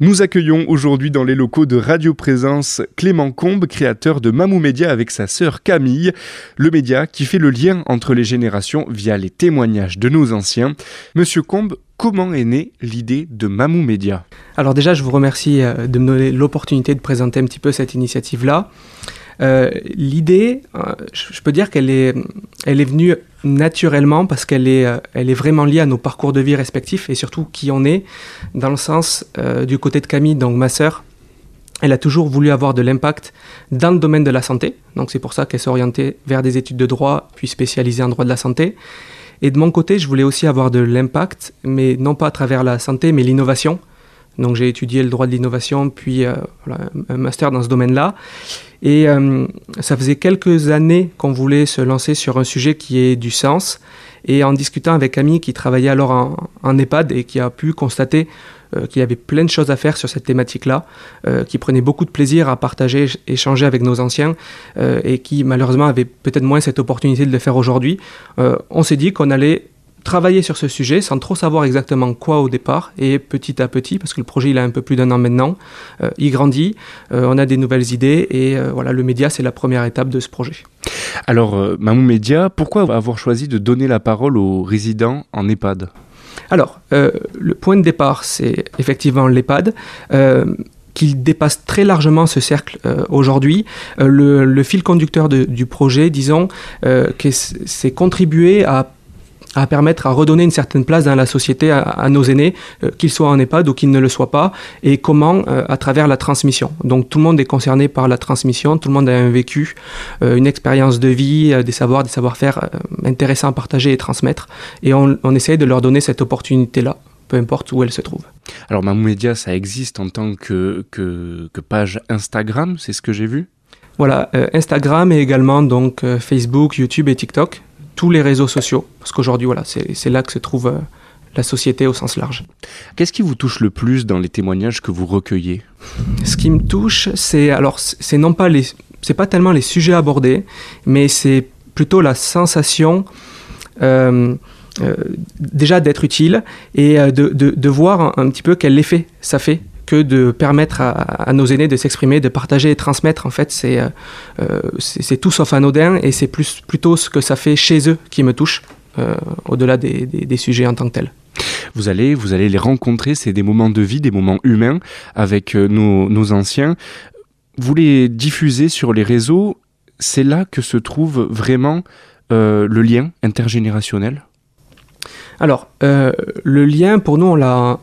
Nous accueillons aujourd'hui dans les locaux de Radio Présence Clément Combe, créateur de Mamou Média avec sa sœur Camille. Le média qui fait le lien entre les générations via les témoignages de nos anciens. Monsieur Combe, comment est née l'idée de Mamou Média ? Alors déjà, je vous remercie de me donner l'opportunité de présenter un petit peu cette initiative-là. L'idée, je peux dire qu'elle est venue naturellement parce qu'elle est vraiment liée à nos parcours de vie respectifs et surtout qui on est, dans le sens du côté de Camille, donc ma sœur. Elle a toujours voulu avoir de l'impact dans le domaine de la santé, donc c'est pour ça qu'elle s'est orientée vers des études de droit, puis spécialisée en droit de la santé. Et de mon côté, je voulais aussi avoir de l'impact, mais non pas à travers la santé, mais l'innovation. Donc j'ai étudié le droit de l'innovation, puis un master dans ce domaine-là. Et ça faisait quelques années qu'on voulait se lancer sur un sujet qui ait du sens. Et en discutant avec Camille, qui travaillait alors en EHPAD et qui a pu constater qu'il y avait plein de choses à faire sur cette thématique-là, qui prenait beaucoup de plaisir à partager, échanger avec nos anciens et qui malheureusement avait peut-être moins cette opportunité de le faire aujourd'hui, on s'est dit qu'on allait travailler sur ce sujet sans trop savoir exactement quoi au départ et petit à petit, parce que le projet il a un peu plus d'1 an maintenant, il grandit, on a des nouvelles idées et voilà, le média c'est la première étape de ce projet. Alors Mamou Média, pourquoi avoir choisi de donner la parole aux résidents en EHPAD ? Alors, le point de départ c'est effectivement l'EHPAD, qu'il dépasse très largement ce cercle aujourd'hui. Le fil conducteur du projet, disons, que c'est contribuer à permettre à redonner une certaine place dans la société à nos aînés, qu'ils soient en EHPAD ou qu'ils ne le soient pas, et comment à travers la transmission. Donc tout le monde est concerné par la transmission, tout le monde a un vécu, une expérience de vie, des savoir-faire intéressants à partager et transmettre, et on essaye de leur donner cette opportunité-là, peu importe où elle se trouve. Alors Mamou Média, ça existe en tant que page Instagram, c'est ce que j'ai vu ? Voilà, Instagram et également donc Facebook, YouTube et TikTok. Tous les réseaux sociaux, parce qu'aujourd'hui, voilà, c'est là que se trouve la société au sens large. Qu'est-ce qui vous touche le plus dans les témoignages que vous recueillez ? Ce qui me touche, c'est pas tellement les sujets abordés, mais c'est plutôt la sensation déjà d'être utile et de voir un petit peu quel effet ça fait que de permettre à nos aînés de s'exprimer, de partager et transmettre. En fait, c'est tout sauf anodin et c'est plutôt ce que ça fait chez eux qui me touche, au-delà des sujets en tant que tels. Vous allez les rencontrer, c'est des moments de vie, des moments humains avec nos anciens. Vous les diffusez sur les réseaux, c'est là que se trouve vraiment le lien intergénérationnel ? Alors, le lien, pour nous, on l'a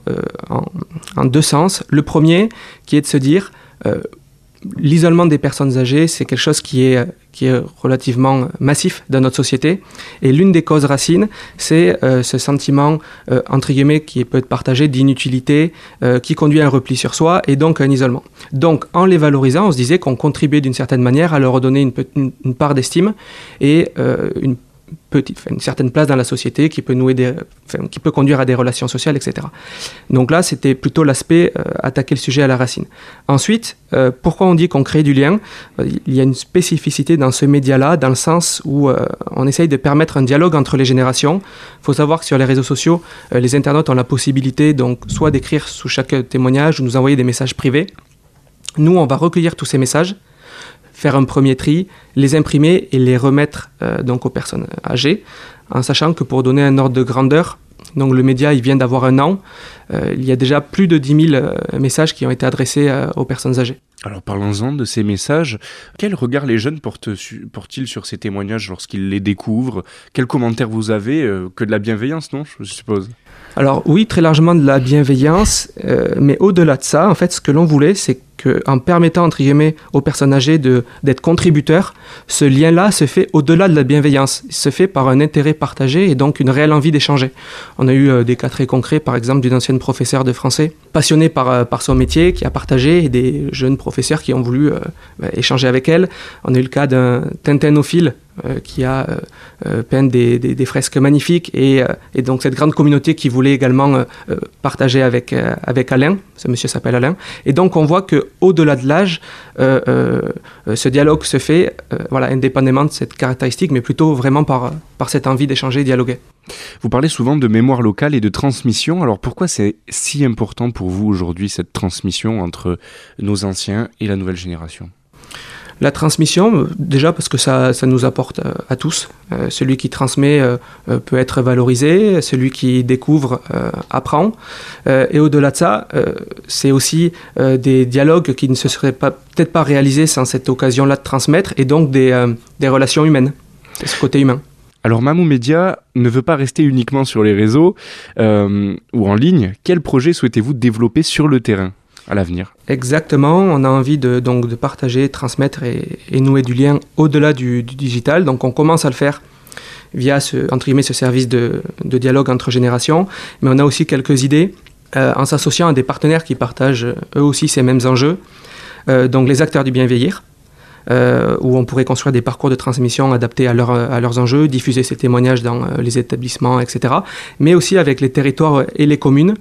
en deux sens. Le premier, qui est de se dire, l'isolement des personnes âgées, c'est quelque chose qui est relativement massif dans notre société. Et l'une des causes racines, c'est ce sentiment, entre guillemets, qui peut être partagé d'inutilité, qui conduit à un repli sur soi et donc à un isolement. Donc, en les valorisant, on se disait qu'on contribuait d'une certaine manière à leur redonner une part d'estime et une certaine place dans la société qui peut qui peut conduire à des relations sociales, etc. Donc là, c'était plutôt l'aspect attaquer le sujet à la racine. Ensuite, pourquoi on dit qu'on crée du lien ? Il y a une spécificité dans ce média-là, dans le sens où on essaye de permettre un dialogue entre les générations. Il faut savoir que sur les réseaux sociaux, les internautes ont la possibilité donc soit d'écrire sous chaque témoignage ou nous envoyer des messages privés. Nous, on va recueillir tous ces messages, faire un premier tri, les imprimer et les remettre donc aux personnes âgées, en sachant que pour donner un ordre de grandeur, donc le média il vient d'avoir 1 an, il y a déjà plus de 10 000 messages qui ont été adressés aux personnes âgées. Alors parlons-en de ces messages. Quel regard les jeunes portent-ils sur ces témoignages lorsqu'ils les découvrent ? Quels commentaires vous avez ? Que de la bienveillance, non, je suppose ? Alors oui, très largement de la bienveillance, mais au-delà de ça, en fait, ce que l'on voulait, c'est qu'en permettant, entre guillemets, aux personnes âgées d'être contributeurs, ce lien-là se fait au-delà de la bienveillance. Il se fait par un intérêt partagé et donc une réelle envie d'échanger. On a eu des cas très concrets, par exemple, d'une ancienne professeure de français, passionnée par son métier, qui a partagé, et des jeunes professeurs qui ont voulu échanger avec elle. On a eu le cas d'un tinténophile, qui a peint des fresques magnifiques et donc cette grande communauté qui voulait également partager avec Alain. Ce monsieur s'appelle Alain. Et donc on voit qu'au-delà de l'âge, ce dialogue se fait indépendamment de cette caractéristique, mais plutôt vraiment par cette envie d'échanger et dialoguer. Vous parlez souvent de mémoire locale et de transmission. Alors pourquoi c'est si important pour vous aujourd'hui cette transmission entre nos anciens et la nouvelle génération ? La transmission, déjà parce que ça nous apporte à tous. Celui qui transmet peut être valorisé, celui qui découvre apprend. Et au-delà de ça, c'est aussi des dialogues qui ne se seraient peut-être pas réalisés sans cette occasion-là de transmettre, et donc des relations humaines. C'est ce côté humain. Alors Mamou Média ne veut pas rester uniquement sur les réseaux ou en ligne. Quel projet souhaitez-vous développer sur le terrain à l'avenir ? Exactement, on a envie de partager, transmettre et nouer du lien au-delà du digital. Donc on commence à le faire via ce service de dialogue entre générations, mais on a aussi quelques idées en s'associant à des partenaires qui partagent eux aussi ces mêmes enjeux. Donc les acteurs du bien vieillir, où on pourrait construire des parcours de transmission adaptés à leurs enjeux, diffuser ces témoignages dans les établissements, etc. Mais aussi avec les territoires et les communes,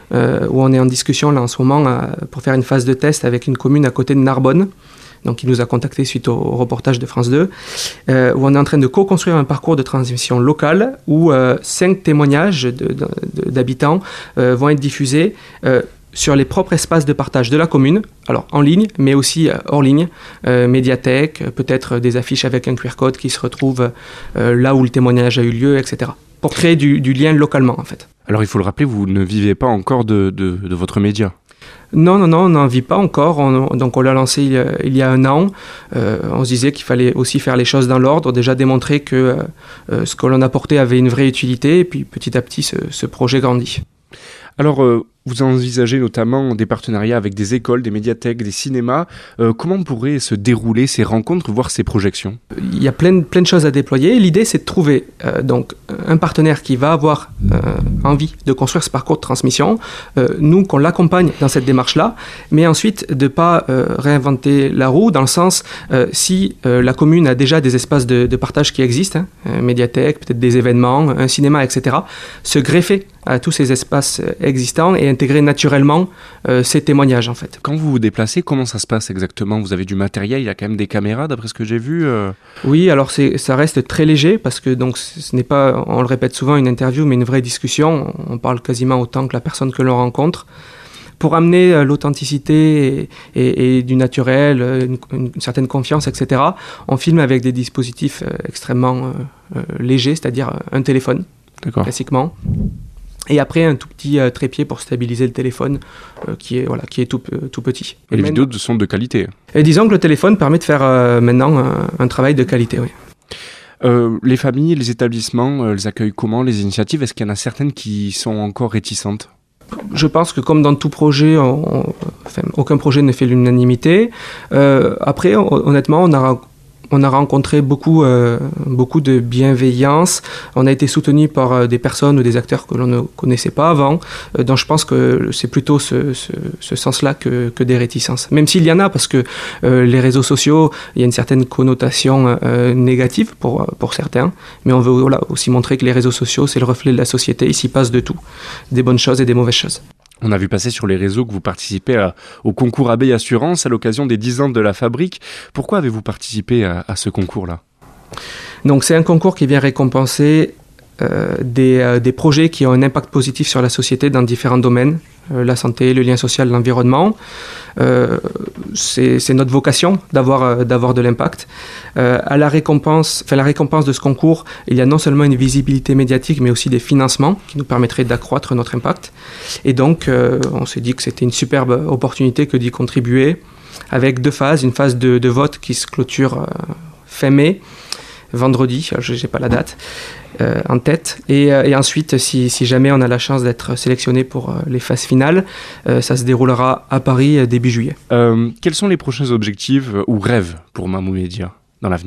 où on est en discussion là en ce moment pour faire une phase de test avec une commune à côté de Narbonne, donc qui nous a contactés suite au reportage de France 2, où on est en train de co-construire un parcours de transmission locale où 5 témoignages d'habitants vont être diffusés sur les propres espaces de partage de la commune, alors en ligne, mais aussi hors ligne, médiathèque, peut-être des affiches avec un QR code qui se retrouvent là où le témoignage a eu lieu, etc. Pour créer du lien localement, en fait. Alors il faut le rappeler, vous ne vivez pas encore de votre média. Non, on n'en vit pas encore. Donc on l'a lancé il y a 1 an. On se disait qu'il fallait aussi faire les choses dans l'ordre, déjà démontrer que ce que l'on apportait avait une vraie utilité, et puis petit à petit ce projet grandit. Alors, vous envisagez notamment des partenariats avec des écoles, des médiathèques, des cinémas. Comment pourraient se dérouler ces rencontres, voire ces projections ? Il y a plein de choses à déployer. L'idée, c'est de trouver donc un partenaire qui va avoir envie de construire ce parcours de transmission. Nous, qu'on l'accompagne dans cette démarche-là, mais ensuite de ne pas réinventer la roue, dans le sens, si la commune a déjà des espaces de partage qui existent, médiathèque, peut-être des événements, un cinéma, etc., se greffer à tous ces espaces existants et intégrer naturellement ces témoignages, en fait. Quand vous vous déplacez, comment ça se passe exactement ? Vous avez du matériel, il y a quand même des caméras, d'après ce que j'ai vu Oui, alors ça reste très léger, parce que donc, ce n'est pas, on le répète souvent, une interview, mais une vraie discussion. On parle quasiment autant que la personne que l'on rencontre. Pour amener l'authenticité et du naturel, une certaine confiance, etc., on filme avec des dispositifs extrêmement légers, c'est-à-dire un téléphone, classiquement. Et après, un tout petit trépied pour stabiliser le téléphone qui est tout petit. Et les vidéos sont de qualité. Et disons que le téléphone permet de faire maintenant un travail de qualité, oui. Les familles, les établissements, les accueillent comment, les initiatives ? Est-ce qu'il y en a certaines qui sont encore réticentes ? Je pense que comme dans tout projet, aucun projet ne fait l'unanimité. Après, honnêtement, on a rencontré beaucoup de bienveillance. On a été soutenu par des personnes ou des acteurs que l'on ne connaissait pas avant. Donc je pense que c'est plutôt ce sens-là que des réticences. Même s'il y en a, parce que les réseaux sociaux, il y a une certaine connotation négative pour certains. Mais on veut aussi montrer que les réseaux sociaux, c'est le reflet de la société. Il s'y passe de tout, des bonnes choses et des mauvaises choses. On a vu passer sur les réseaux que vous participez au concours Abeille Assurance à l'occasion des 10 ans de la fabrique. Pourquoi avez-vous participé à ce concours-là ? Donc c'est un concours qui vient récompenser des projets qui ont un impact positif sur la société dans différents domaines, la santé, le lien social, l'environnement. C'est notre vocation d'avoir de l'impact. À la récompense de ce concours, il y a non seulement une visibilité médiatique, mais aussi des financements qui nous permettraient d'accroître notre impact. Et donc, on s'est dit que c'était une superbe opportunité que d'y contribuer, avec 2 phases. Une phase de vote qui se clôture fin mai, vendredi, je n'ai pas la date en tête, et ensuite si jamais on a la chance d'être sélectionné pour les phases finales, ça se déroulera à Paris début juillet. Quels sont les prochains objectifs ou rêves pour Mamou Média dans l'avenir ?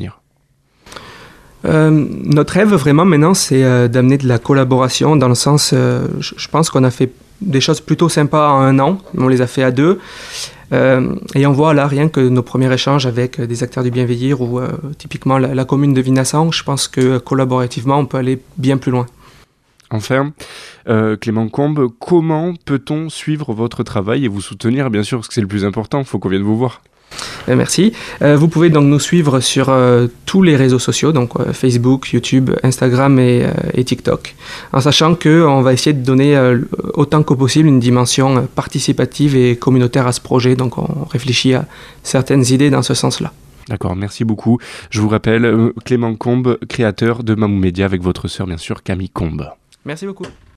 Notre rêve vraiment maintenant, c'est d'amener de la collaboration, dans le sens, je pense qu'on a fait des choses plutôt sympas en 1 an, on les a fait à 2. Et on voit là rien que nos premiers échanges avec des acteurs du Bienveillir ou typiquement la commune de Vinassan, je pense que collaborativement on peut aller bien plus loin. Enfin, Clément Combe, comment peut-on suivre votre travail et vous soutenir, bien sûr, parce que c'est le plus important, il faut qu'on vienne vous voir. Merci. Vous pouvez donc nous suivre sur tous les réseaux sociaux, donc Facebook, YouTube, Instagram et TikTok, en sachant qu'on va essayer de donner autant que possible une dimension participative et communautaire à ce projet, donc on réfléchit à certaines idées dans ce sens-là. D'accord, merci beaucoup. Je vous rappelle, Clément Combe, créateur de Mamou Média avec votre sœur, bien sûr, Camille Combe. Merci beaucoup.